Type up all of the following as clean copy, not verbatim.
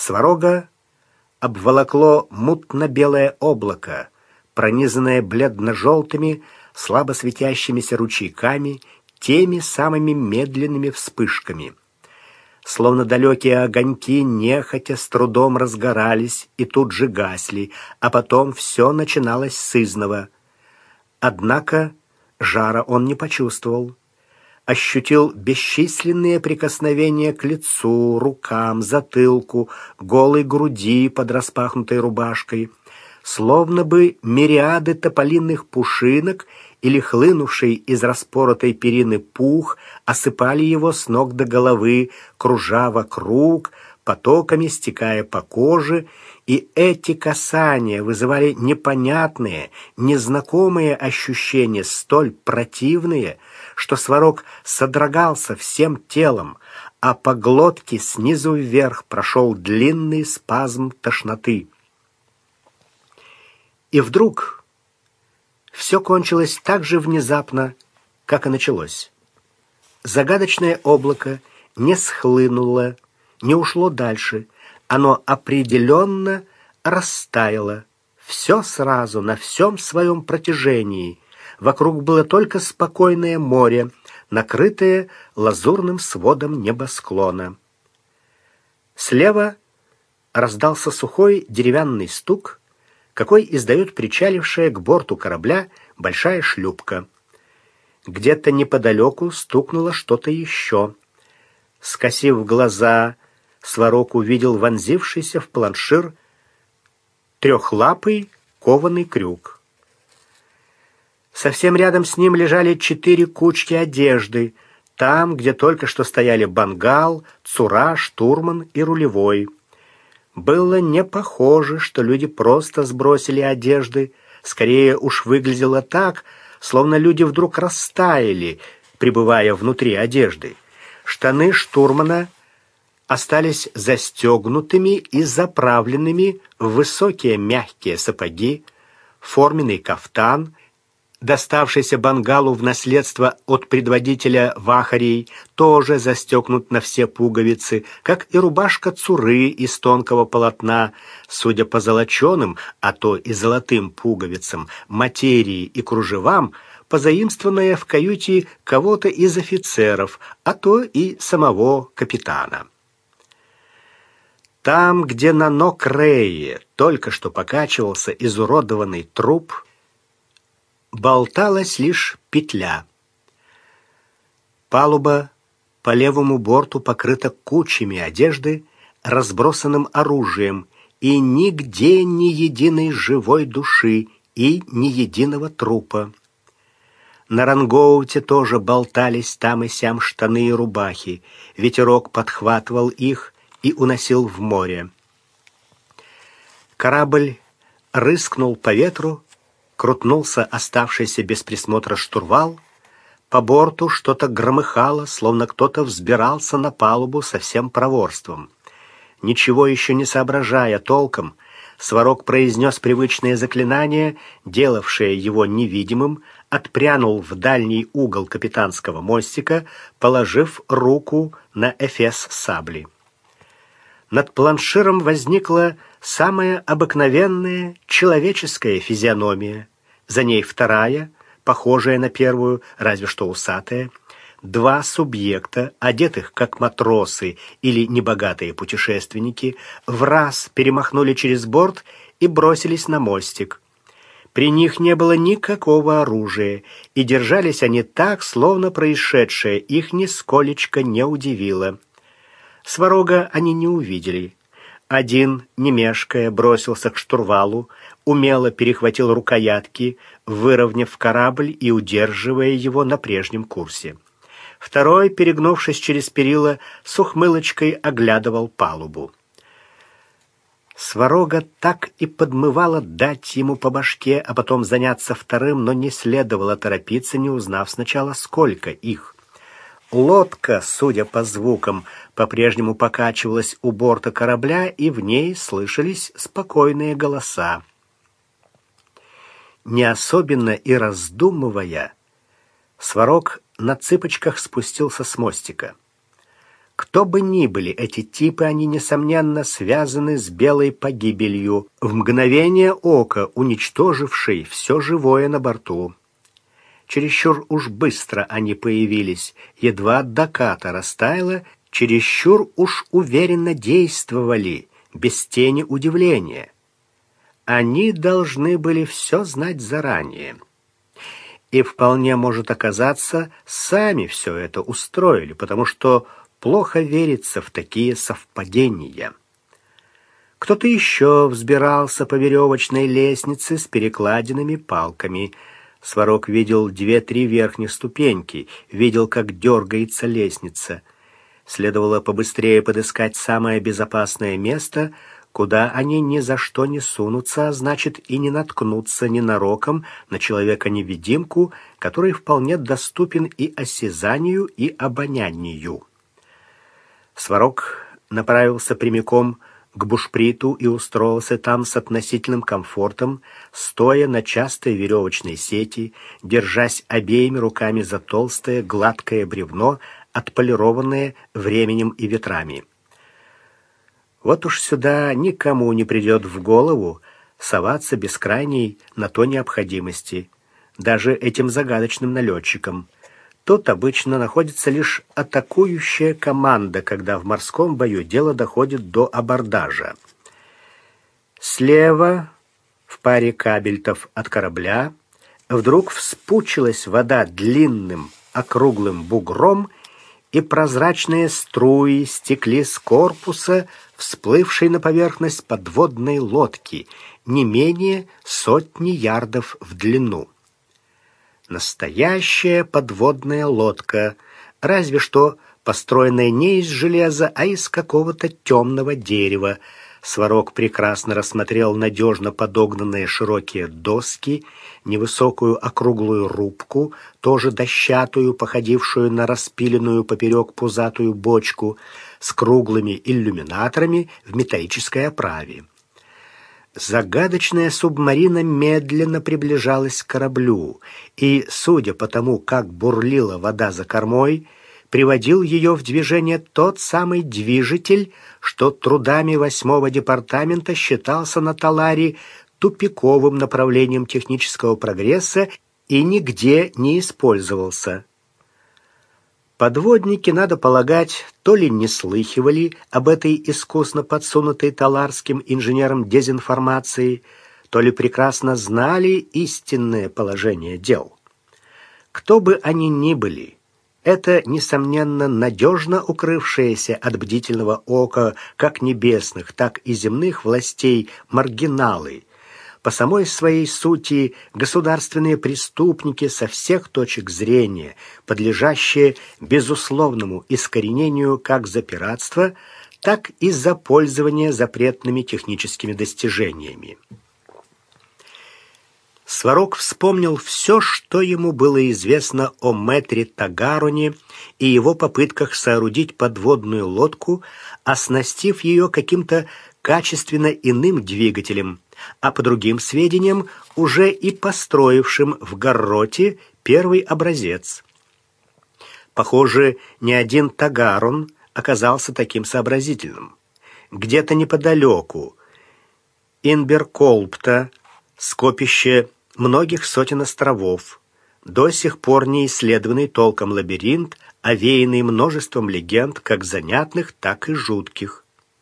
Сварога обволокло мутно-белое облако, пронизанное бледно-желтыми, слабо светящимися ручейками, теми самыми медленными вспышками. Словно далекие огоньки нехотя с трудом разгорались и тут же гасли, а потом все начиналось сызнова. Однако жара он не почувствовал. Ощутил бесчисленные прикосновения к лицу, рукам, затылку, голой груди под распахнутой рубашкой, словно бы мириады тополиных пушинок или хлынувший из распоротой перины пух осыпали его с ног до головы, кружа вокруг, потоками стекая по коже, и эти касания вызывали непонятные, незнакомые ощущения, столь противные, что Сварог содрогался всем телом, а по глотке снизу вверх прошел длинный спазм тошноты. И вдруг все кончилось так же внезапно, как и началось. Загадочное облако не схлынуло, не ушло дальше, оно определенно растаяло. Все сразу, на всем своем протяжении. Вокруг было только спокойное море, накрытое лазурным сводом небосклона. Слева раздался сухой деревянный стук, какой издает причалившая к борту корабля большая шлюпка. Где-то неподалеку стукнуло что-то еще. Скосив глаза, Сварог увидел вонзившийся в планшир трехлапый кованый крюк. Совсем рядом с ним лежали 4 кучки одежды, там, где только что стояли бангал, цура, штурман и рулевой. Было не похоже, что люди просто сбросили одежды, скорее уж выглядело так, словно люди вдруг растаяли, пребывая внутри одежды. Штаны штурмана остались застегнутыми и заправленными в высокие мягкие сапоги, форменный кафтан, доставшийся бангалу в наследство от предводителя вахарей, тоже застегнут на все пуговицы, как и рубашка цуры из тонкого полотна, судя по золоченым, а то и золотым пуговицам, материи и кружевам, позаимствованная в каюте кого-то из офицеров, а то и самого капитана. Там, где на ног Реи только что покачивался изуродованный труп, болталась лишь петля. Палуба по левому борту покрыта кучами одежды, разбросанным оружием, и нигде ни единой живой души и ни единого трупа. На рангоуте тоже болтались там и сям штаны и рубахи. Ветерок подхватывал их и уносил в море. Корабль рыскнул по ветру, крутнулся оставшийся без присмотра штурвал, по борту что-то громыхало, словно кто-то взбирался на палубу со всем проворством. Ничего еще не соображая толком, Сварог произнес привычное заклинание, делавшее его невидимым, отпрянул в дальний угол капитанского мостика, положив руку на эфес сабли. Над планширом возникла самая обыкновенная человеческая физиономия, за ней вторая, похожая на первую, разве что усатая, 2 субъекта, одетых как матросы или небогатые путешественники, враз перемахнули через борт и бросились на мостик. При них не было никакого оружия, и держались они так, словно происшедшее их нисколечко не удивило. Сварога они не увидели. Один, не мешкая, бросился к штурвалу, умело перехватил рукоятки, выровняв корабль и удерживая его на прежнем курсе. Второй, перегнувшись через перила, с ухмылочкой оглядывал палубу. Сварога так и подмывала дать ему по башке, а потом заняться вторым, но не следовало торопиться, не узнав сначала, сколько их. Лодка, судя по звукам, по-прежнему покачивалась у борта корабля, и в ней слышались спокойные голоса. Не особенно и раздумывая, Сварог на цыпочках спустился с мостика. Кто бы ни были эти типы, они, несомненно, связаны с белой погибелью, в мгновение ока уничтожившей все живое на борту. Чересчур уж быстро они появились, едва Даката растаяла, чересчур уж уверенно действовали, без тени удивления. Они должны были все знать заранее. И вполне может оказаться, сами все это устроили, потому что плохо верится в такие совпадения. Кто-то еще взбирался по веревочной лестнице с перекладинами палками. Сварог видел 2-3 верхних ступеньки, видел, как дергается лестница. Следовало побыстрее подыскать самое безопасное место, куда они ни за что не сунутся, а значит и не наткнутся ненароком на человека-невидимку, который вполне доступен и осязанию, и обонянию. Сварог направился прямиком к бушприту и устроился там с относительным комфортом, стоя на частой веревочной сети, держась обеими руками за толстое гладкое бревно, отполированное временем и ветрами. Вот уж сюда никому не придет в голову соваться без крайней на то необходимости, даже этим загадочным налетчикам. Тут обычно находится лишь атакующая команда, когда в морском бою дело доходит до абордажа. Слева, в паре кабельтов от корабля, вдруг вспучилась вода длинным округлым бугром, и прозрачные струи стекли с корпуса, всплывшей на поверхность подводной лодки, не менее 100 ярдов в длину. Настоящая подводная лодка, разве что построенная не из железа, а из какого-то темного дерева. Сварог прекрасно рассмотрел надежно подогнанные широкие доски, невысокую округлую рубку, тоже дощатую, походившую на распиленную поперек пузатую бочку, с круглыми иллюминаторами в металлической оправе. Загадочная субмарина медленно приближалась к кораблю, и, судя по тому, как бурлила вода за кормой, приводил ее в движение тот самый движитель, что трудами 8-го департамента считался на Таларе тупиковым направлением технического прогресса и нигде не использовался. Подводники, надо полагать, то ли не слыхивали об этой искусно подсунутой таларским инженерам дезинформации, то ли прекрасно знали истинное положение дел. Кто бы они ни были, это, несомненно, надежно укрывшиеся от бдительного ока как небесных, так и земных властей маргиналы, по самой своей сути государственные преступники со всех точек зрения, подлежащие безусловному искоренению как за пиратство, так и за пользование запретными техническими достижениями. Сварог вспомнил все, что ему было известно о мэтре Тагароне и его попытках соорудить подводную лодку, оснастив ее каким-то качественно иным двигателем, а по другим сведениям, уже и построившим в Гарроте первый образец. Похоже, ни один Тагарон оказался таким сообразительным. Где-то неподалеку Инберколпта, скопище многих сотен островов, до сих пор не исследованный толком лабиринт, овеянный множеством легенд, как занятных, так и жутких.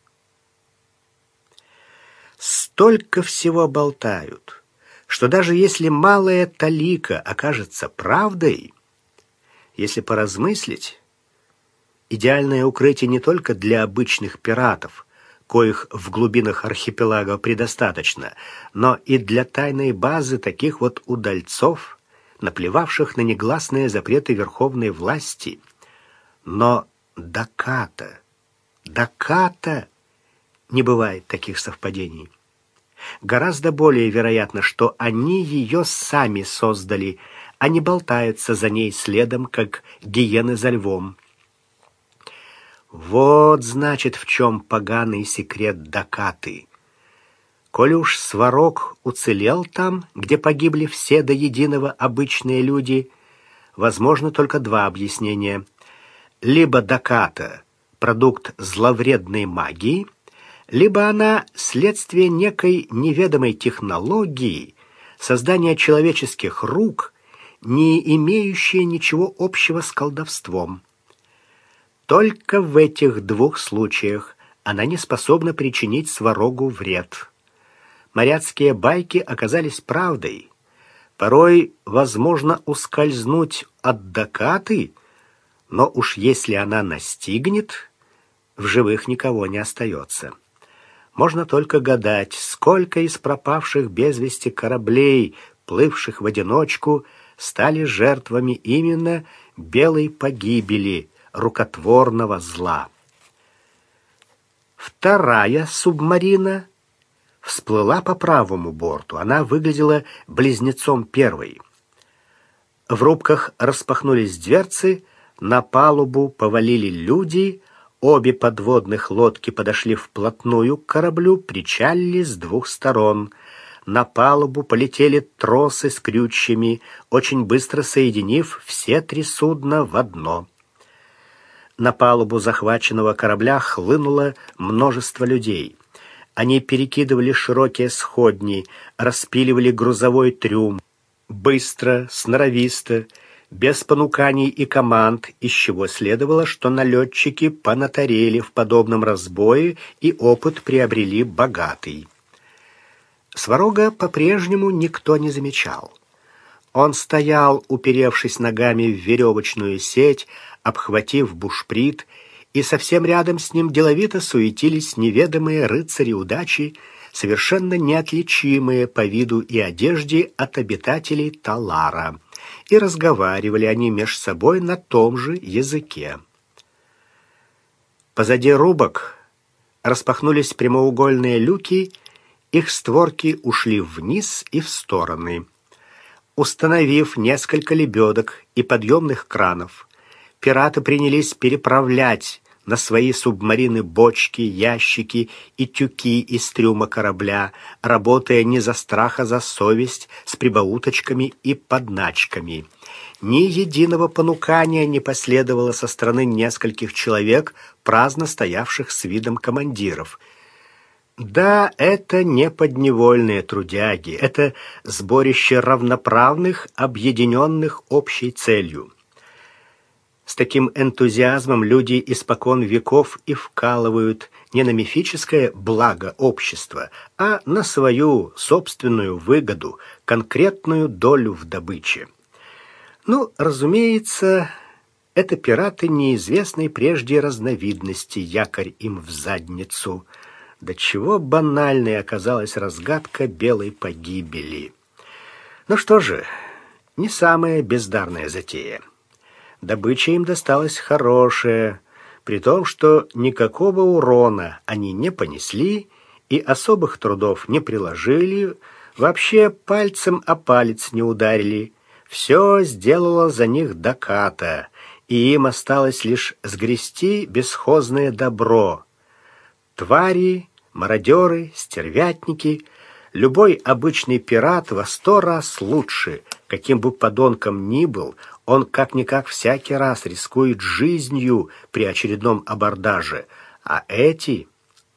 Столько всего болтают, что даже если малая талика окажется правдой, если поразмыслить, идеальное укрытие не только для обычных пиратов, коих в глубинах архипелага предостаточно, но и для тайной базы таких вот удальцов, наплевавших на негласные запреты верховной власти. Но Даката, не бывает таких совпадений. Гораздо более вероятно, что они ее сами создали, а не болтаются за ней следом, как гиены за львом. Вот, значит, в чем поганый секрет Дакаты. Коли уж Сварог уцелел там, где погибли все до единого обычные люди, возможно только два объяснения. Либо Даката продукт зловредной магии, либо она следствие некой неведомой технологии, создания человеческих рук, не имеющая ничего общего с колдовством. Только в этих двух случаях она не способна причинить Сварогу вред. Моряцкие байки оказались правдой. Порой возможно ускользнуть от Дакаты, но уж если она настигнет, в живых никого не остается. Можно только гадать, сколько из пропавших без вести кораблей, плывших в одиночку, стали жертвами именно белой погибели, рукотворного зла. Вторая субмарина всплыла по правому борту. Она выглядела близнецом первой. В рубках распахнулись дверцы, на палубу повалили люди, обе подводных лодки подошли вплотную к кораблю, причалили с двух сторон. На палубу полетели тросы с крючьями, очень быстро соединив все три судна в одно. На палубу захваченного корабля хлынуло множество людей. Они перекидывали широкие сходни, распиливали грузовой трюм. Быстро, сноровисто, без понуканий и команд, из чего следовало, что налетчики понаторели в подобном разбое и опыт приобрели богатый. Сварога по-прежнему никто не замечал. Он стоял, уперевшись ногами в веревочную сеть, обхватив бушприт, и совсем рядом с ним деловито суетились неведомые рыцари удачи, совершенно неотличимые по виду и одежде от обитателей Талара, и разговаривали они меж собой на том же языке. Позади рубок распахнулись прямоугольные люки, их створки ушли вниз и в стороны. Установив несколько лебедок и подъемных кранов, пираты принялись переправлять на свои субмарины бочки, ящики и тюки из трюма корабля, работая не за страх, а за совесть, с прибауточками и подначками. Ни единого понукания не последовало со стороны нескольких человек, праздно стоявших с видом командиров. Да, это не подневольные трудяги, это сборище равноправных, объединенных общей целью. С таким энтузиазмом люди испокон веков и вкалывают не на мифическое благо общества, а на свою собственную выгоду, конкретную долю в добыче. Ну, разумеется, это пираты неизвестной прежде разновидности, якорь им в задницу. До чего банальной оказалась разгадка белой погибели. Ну что же, не самая бездарная затея. Добыча им досталась хорошая, при том, что никакого урона они не понесли и особых трудов не приложили, вообще пальцем о палец не ударили. Все сделала за них Даката, и им осталось лишь сгрести бесхозное добро. Твари, мародеры, стервятники, любой обычный пират во 100 раз лучше, каким бы подонком ни был, он как-никак всякий раз рискует жизнью при очередном абордаже, а эти...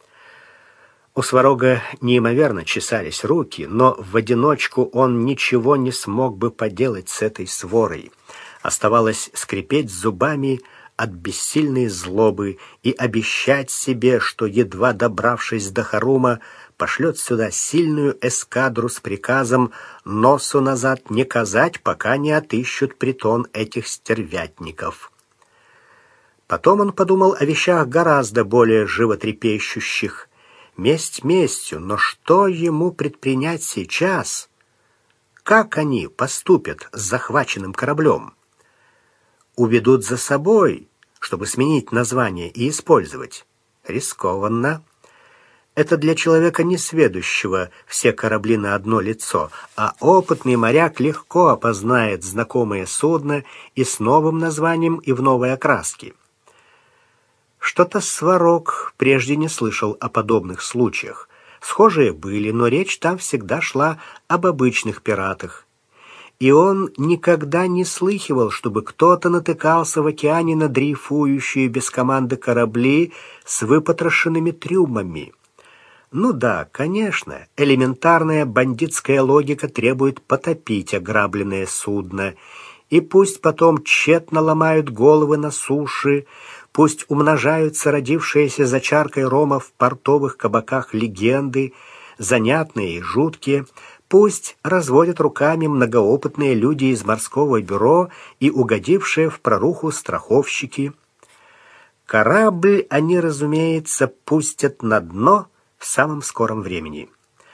У Сварога неимоверно чесались руки, но в одиночку он ничего не смог бы поделать с этой сворой. Оставалось скрипеть зубами от бессильной злобы и обещать себе, что, едва добравшись до Харума, пошлет сюда сильную эскадру с приказом носу назад не казать, пока не отыщут притон этих стервятников. Потом он подумал о вещах гораздо более животрепещущих. Месть местью, но что ему предпринять сейчас? Как они поступят с захваченным кораблем? Уведут за собой, чтобы сменить название и использовать? Рискованно. Это для человека несведущего все корабли на одно лицо, а опытный моряк легко опознает знакомое судно и с новым названием, и в новой окраске. Что-то Сварог прежде не слышал о подобных случаях. Схожие были, но речь там всегда шла об обычных пиратах. и он никогда не слыхивал, чтобы кто-то натыкался в океане на дрейфующие без команды корабли с выпотрошенными трюмами. Ну да, конечно, элементарная бандитская логика требует потопить ограбленное судно, и пусть потом тщетно ломают головы на суше, пусть умножаются родившиеся за чаркой рома в портовых кабаках легенды, занятные и жуткие, пусть разводят руками многоопытные люди из морского бюро и угодившие в проруху страховщики. Корабль они, разумеется, пустят на дно в самом скором времени.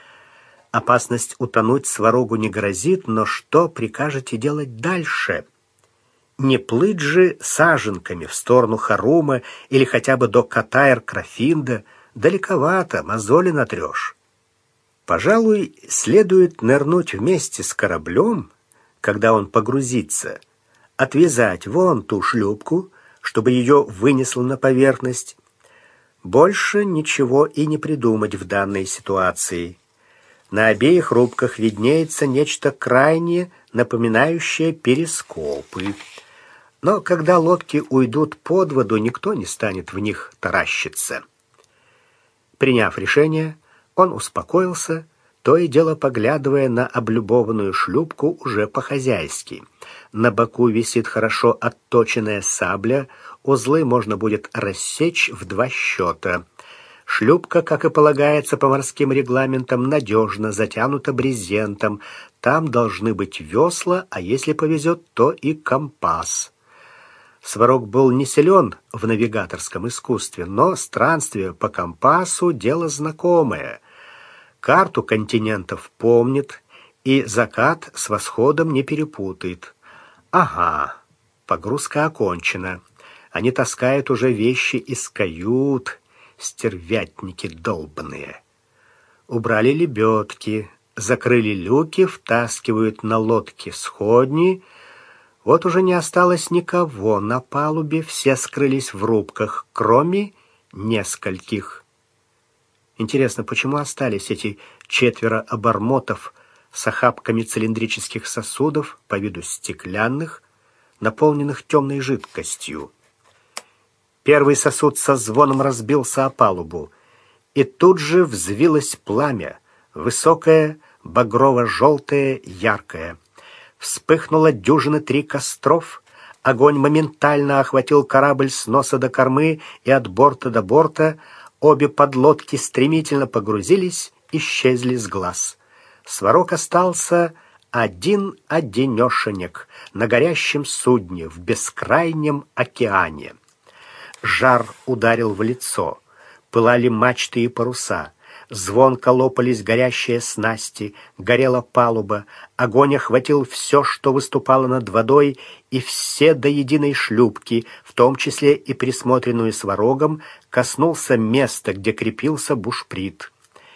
Опасность утонуть Сварогу не грозит, но что прикажете делать дальше? Не плыть же саженками в сторону Харума или хотя бы до Катайр-Крафинда, далековато, мозоли натрешь. Пожалуй, следует нырнуть вместе с кораблем, когда он погрузится, отвязать вон ту шлюпку, чтобы ее вынесло на поверхность. Больше ничего и не придумать в данной ситуации. На обеих рубках виднеется нечто крайне напоминающее перископы. Но когда лодки уйдут под воду, никто не станет в них таращиться. Приняв решение, он успокоился, то и дело поглядывая на облюбованную шлюпку уже по-хозяйски. На боку висит хорошо отточенная сабля, узлы можно будет рассечь в 2 счета. Шлюпка, как и полагается по морским регламентам, надежно затянута брезентом. Там должны быть весла, а если повезет, то и компас. Сварог был не силен в навигаторском искусстве, но странствие по компасу — дело знакомое. Карту континентов помнит и закат с восходом не перепутает. Ага, погрузка окончена. Они таскают уже вещи из кают, стервятники долбаные. Убрали лебедки, закрыли люки, втаскивают на лодке сходни. Вот уже не осталось никого на палубе, все скрылись в рубках, кроме нескольких. Интересно, почему остались эти 4 обормотов с охапками цилиндрических сосудов, по виду стеклянных, наполненных темной жидкостью? Первый сосуд со звоном разбился о палубу, и тут же взвилось пламя, высокое, багрово-желтое, яркое. Вспыхнуло 3 костров, огонь моментально охватил корабль с носа до кормы и от борта до борта. Обе подлодки стремительно погрузились, исчезли с глаз. Сварог остался один-одинешенек на горящем судне в бескрайнем океане. Жар ударил в лицо, пылали мачты и паруса, звонко лопались горящие снасти, горела палуба, огонь охватил все, что выступало над водой, и все до единой шлюпки, в том числе и присмотренную Сварогом, коснулся места, где крепился бушприт.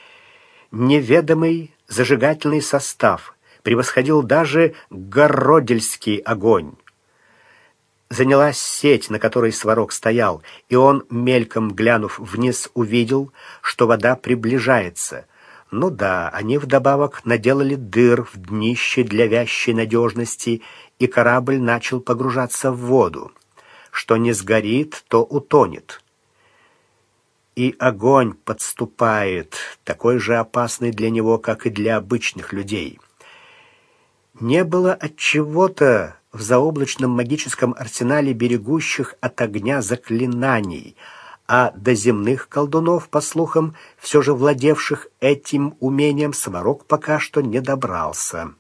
Неведомый зажигательный состав превосходил даже городельский огонь. Занялась сеть, на которой Сварог стоял, и он, мельком глянув вниз, увидел, что вода приближается. Ну да, они вдобавок наделали дыр в днище для вязчей надежности, и корабль начал погружаться в воду. Что не сгорит, то утонет. И огонь подступает, такой же опасный для него, как и для обычных людей. Не было отчего-то в заоблачном магическом арсенале берегущих от огня заклинаний, а до земных колдунов, по слухам, все же владевших этим умением, Сварог пока что не добрался.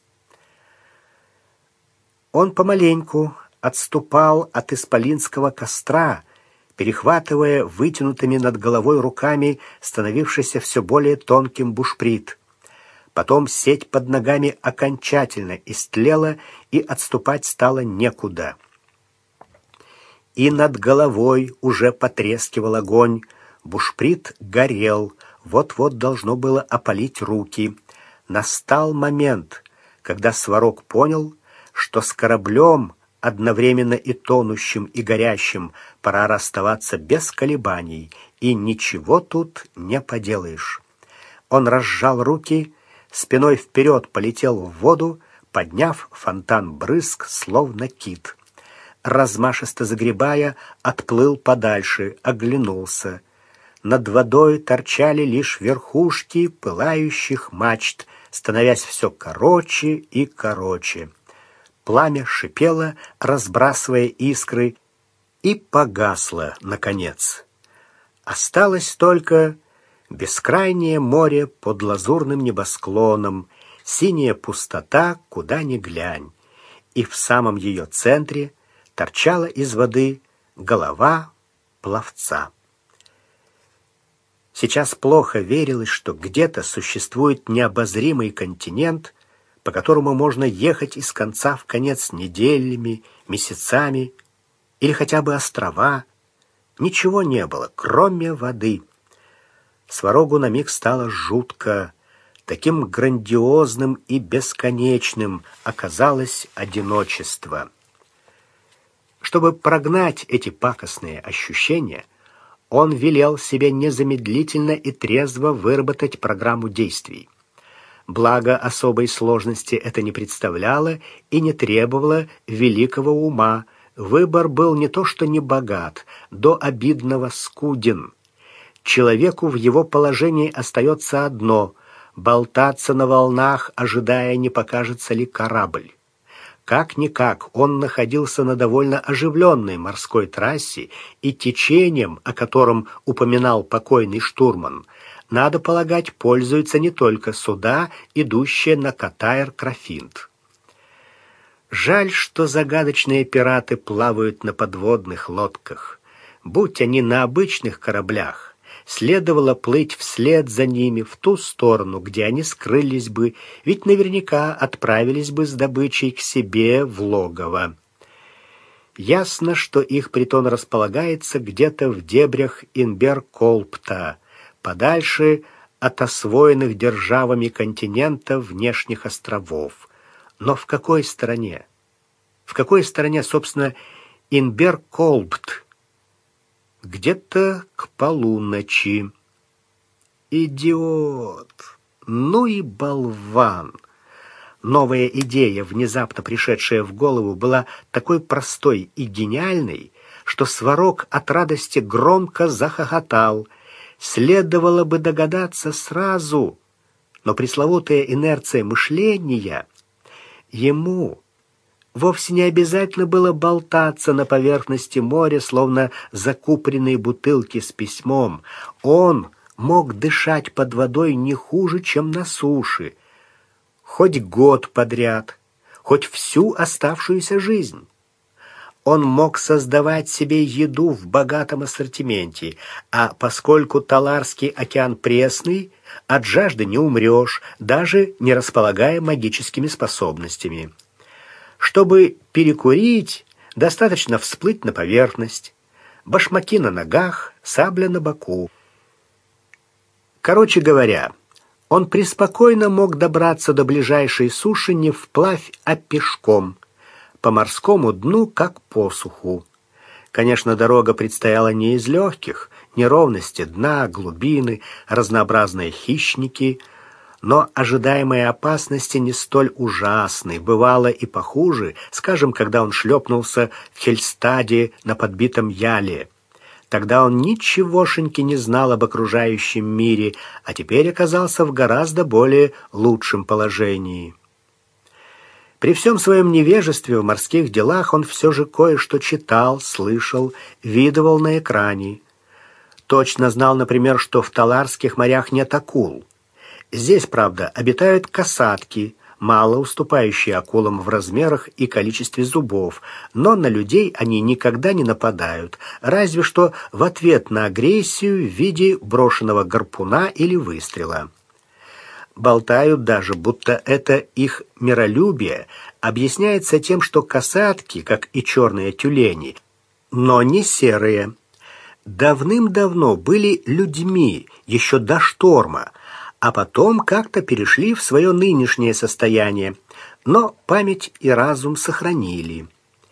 Он помаленьку отступал от исполинского костра, перехватывая вытянутыми над головой руками становившийся все более тонким бушприт. Потом сеть под ногами окончательно истлела, и отступать стало некуда. И над головой уже потрескивал огонь, бушприт горел, вот-вот должно было опалить руки. Настал момент, когда Сварог понял, что с кораблем, одновременно и тонущим, и горящим, пора расставаться без колебаний, и ничего тут не поделаешь. Он разжал руки, спиной вперед полетел в воду, подняв фонтан брызг, словно кит. Размашисто загребая, отплыл подальше, оглянулся. Над водой торчали лишь верхушки пылающих мачт, становясь все короче и короче. Пламя шипело, разбрасывая искры, и погасло, наконец. Осталось только бескрайнее море под лазурным небосклоном, синяя пустота, куда ни глянь, и в самом ее центре торчала из воды голова пловца. Сейчас плохо верилось, что где-то существует необозримый континент, по которому можно ехать из конца в конец неделями, месяцами, или хотя бы острова. Ничего не было, кроме воды. Сварогу на миг стало жутко. Таким грандиозным и бесконечным оказалось одиночество. Чтобы прогнать эти пакостные ощущения, он велел себе незамедлительно и трезво выработать программу действий. Благо, особой сложности это не представляло и не требовало великого ума. Выбор был не то что не богат, до обидного скуден. Человеку в его положении остается одно — болтаться на волнах, ожидая, не покажется ли корабль. Как-никак он находился на довольно оживленной морской трассе, и течением, о котором упоминал покойный штурман, надо полагать, пользуются не только суда, идущие на Катайр-Крафинт. Жаль, что загадочные пираты плавают на подводных лодках. Будь они на обычных кораблях, следовало плыть вслед за ними в ту сторону, где они скрылись бы, ведь наверняка отправились бы с добычей к себе в логово. Ясно, что их притон располагается где-то в дебрях Инбер-Колпта, подальше от освоенных державами континента внешних островов. Но в какой стороне? В какой стороне, собственно, Инбер-Колпт? Где-то к полуночи. Идиот! Ну и болван! Новая идея, внезапно пришедшая в голову, была такой простой и гениальной, что Сварог от радости громко захохотал. Следовало бы догадаться сразу, но пресловутая инерция мышления ему вовсе не обязательно было болтаться на поверхности моря, словно закупоренные бутылки с письмом. Он мог дышать под водой не хуже, чем на суше, хоть год подряд, хоть всю оставшуюся жизнь. Он мог создавать себе еду в богатом ассортименте, а поскольку Таларский океан пресный, от жажды не умрешь, даже не располагая магическими способностями. Чтобы перекурить, достаточно всплыть на поверхность. Башмаки на ногах, сабля на боку. Короче говоря, он преспокойно мог добраться до ближайшей суши не вплавь, а пешком, по морскому дну, как по суху. Конечно, дорога предстояла не из легких, неровности дна, глубины, разнообразные хищники, но ожидаемые опасности не столь ужасны, бывало и похуже, скажем, когда он шлепнулся в Хельстаде на подбитом яле. Тогда он ничегошеньки не знал об окружающем мире, а теперь оказался в гораздо более лучшем положении. При всем своем невежестве в морских делах он все же кое-что читал, слышал, видывал на экране. Точно знал, например, что в Таларских морях нет акул. Здесь, правда, обитают касатки, мало уступающие акулам в размерах и количестве зубов, но на людей они никогда не нападают, разве что в ответ на агрессию в виде брошенного гарпуна или выстрела. Болтают даже, будто это их миролюбие объясняется тем, что касатки, как и черные тюлени, но не серые, давным-давно были людьми, еще до шторма, а потом как-то перешли в свое нынешнее состояние, но память и разум сохранили.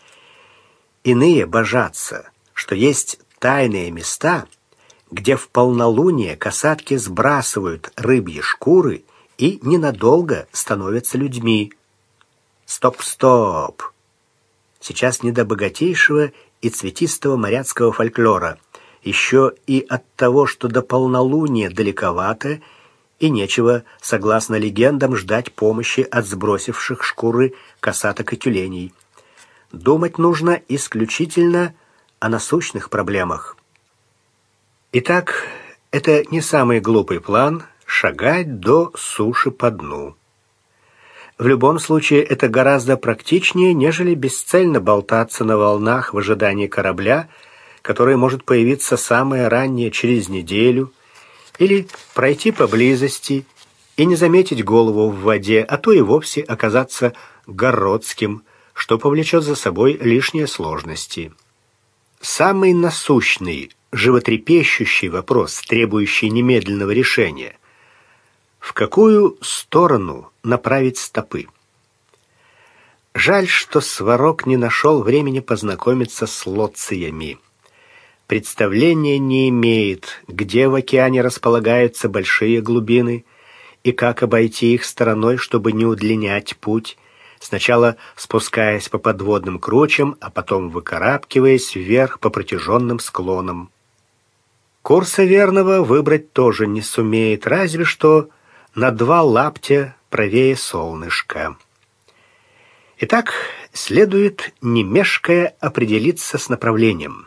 Иные божатся, что есть тайные места, где в полнолуние касатки сбрасывают рыбьи шкуры и ненадолго становятся людьми. Стоп, стоп! Сейчас не до богатейшего и цветистого моряцкого фольклора. Еще и от того, что до полнолуния далековато, и нечего, согласно легендам, ждать помощи от сбросивших шкуры косаток и тюленей. Думать нужно исключительно о насущных проблемах. Итак, это не самый глупый план — шагать до суши по дну. В любом случае, это гораздо практичнее, нежели бесцельно болтаться на волнах в ожидании корабля, который может появиться самое раннее через неделю, или пройти поблизости и не заметить голову в воде, а то и вовсе оказаться городским, что повлечет за собой лишние сложности. Самый насущный, животрепещущий вопрос, требующий немедленного решения — в какую сторону направить стопы? Жаль, что Сварог не нашел времени познакомиться с лоциями. Представления не имеет, где в океане располагаются большие глубины и как обойти их стороной, чтобы не удлинять путь, сначала спускаясь по подводным кручам, а потом выкарабкиваясь вверх по протяженным склонам. Курса верного выбрать тоже не сумеет, разве что на 2 лаптя правее солнышка. Итак, следует, не мешкая, определиться с направлением.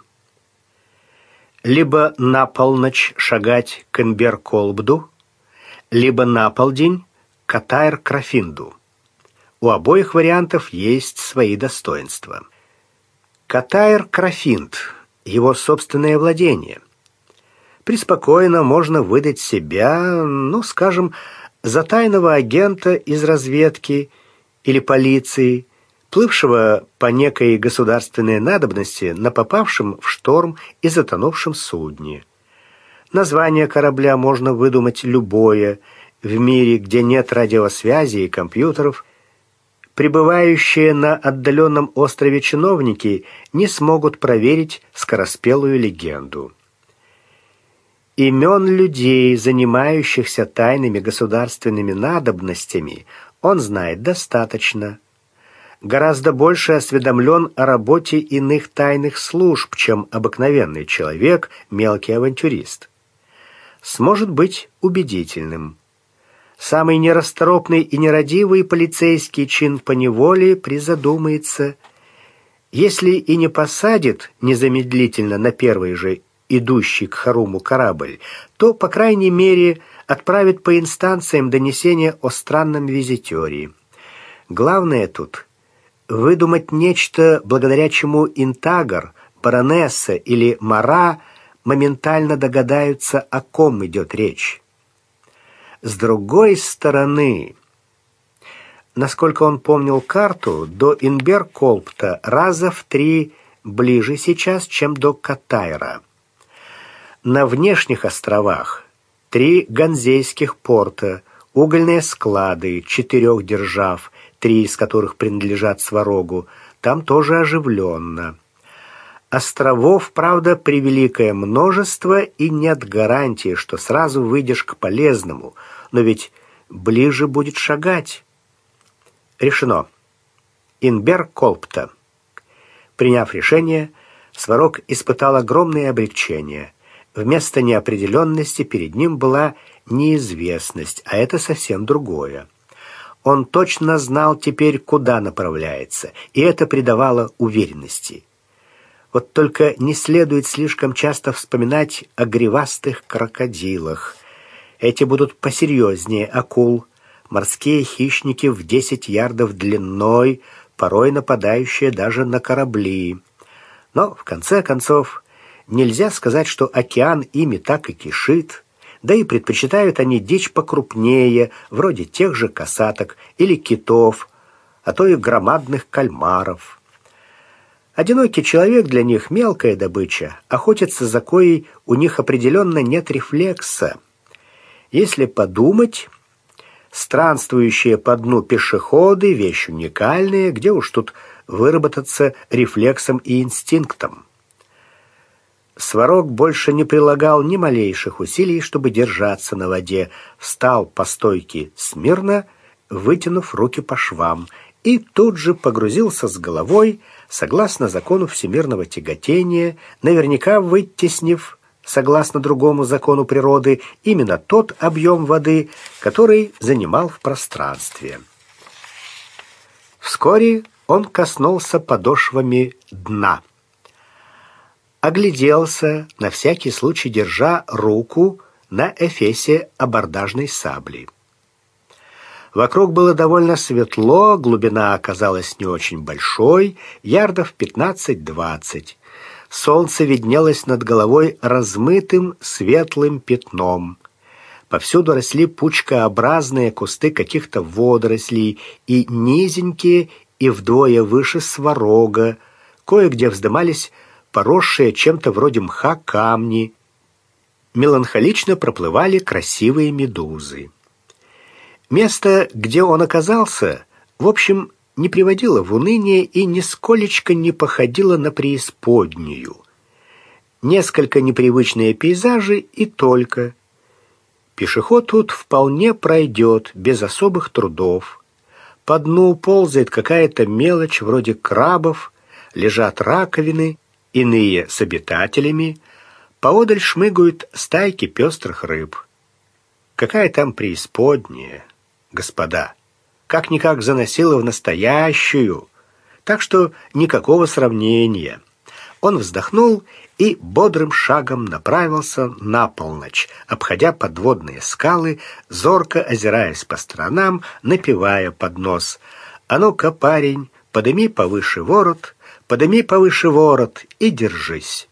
Либо на полночь шагать к Эмбер-Колбду, либо на полдень к Катайр-Крафинду. У обоих вариантов есть свои достоинства. Катайр-Крафинд — его собственное владение. Преспокойно можно выдать себя, скажем, за тайного агента из разведки или полиции, плывшего по некой государственной надобности на попавшем в шторм и затонувшем судне. Название корабля можно выдумать любое. В мире, где нет радиосвязи и компьютеров, прибывающие на отдаленном острове чиновники не смогут проверить скороспелую легенду. Имен людей, занимающихся тайными государственными надобностями, он знает достаточно. Гораздо больше осведомлен о работе иных тайных служб, чем обыкновенный человек, мелкий авантюрист. Сможет быть убедительным. Самый нерасторопный и нерадивый полицейский чин поневоле призадумается. Если и не посадит незамедлительно на первый же идущий к Харуму корабль, то, по крайней мере, отправит по инстанциям донесение о странном визитере. Главное тут — выдумать нечто, благодаря чему Интагар, баронесса или Мара моментально догадаются, о ком идет речь. С другой стороны, насколько он помнил карту, до Инбер-Колбта раза в 3 ближе сейчас, чем до Катайра. На внешних островах 3 ганзейских порта, угольные склады 4 держав, 3 из которых принадлежат Сварогу, там тоже оживленно. Островов, правда, превеликое множество, и нет гарантии, что сразу выйдешь к полезному, но ведь ближе будет шагать. Решено. Инбер-Колбта. Приняв решение, Сварог испытал огромное облегчение. Вместо неопределенности перед ним была неизвестность, а это совсем другое. Он точно знал теперь, куда направляется, и это придавало уверенности. Вот только не следует слишком часто вспоминать о гривастых крокодилах. Эти будут посерьезнее акул, морские хищники в 10 ярдов длиной, порой нападающие даже на корабли. Но, в конце концов, нельзя сказать, что океан ими так и кишит, да и предпочитают они дичь покрупнее, вроде тех же косаток или китов, а то и громадных кальмаров. Одинокий человек для них мелкая добыча, охотиться за коей у них определенно нет рефлекса. Если подумать, странствующие по дну пешеходы — вещь уникальная, где уж тут выработаться рефлексом и инстинктом. Сварог больше не прилагал ни малейших усилий, чтобы держаться на воде, встал по стойке смирно, вытянув руки по швам, и тут же погрузился с головой, согласно закону всемирного тяготения, наверняка вытеснив, согласно другому закону природы, именно тот объем воды, который занимал в пространстве. Вскоре он коснулся подошвами дна. Огляделся, на всякий случай держа руку на эфесе абордажной сабли. Вокруг было довольно светло, глубина оказалась не очень большой, ярдов 15-20. Солнце виднелось над головой размытым светлым пятном. Повсюду росли пучкообразные кусты каких-то водорослей и низенькие, и вдвое выше сварога. Кое-где вздымались поросшие чем-то вроде мха камни. Меланхолично проплывали красивые медузы. Место, где он оказался, в общем, не приводило в уныние и нисколечко не походило на преисподнюю. Несколько непривычные пейзажи и только. Пешеход тут вполне пройдет, без особых трудов. По дну ползает какая-то мелочь вроде крабов, лежат раковины, иные с обитателями, поодаль шмыгают стайки пестрых рыб. Какая там преисподняя, господа! Как-никак заносило в настоящую, так что никакого сравнения. Он вздохнул и бодрым шагом направился на полночь, обходя подводные скалы, зорко озираясь по сторонам, напевая под нос: «А ну-ка, парень, подыми повыше ворот и держись».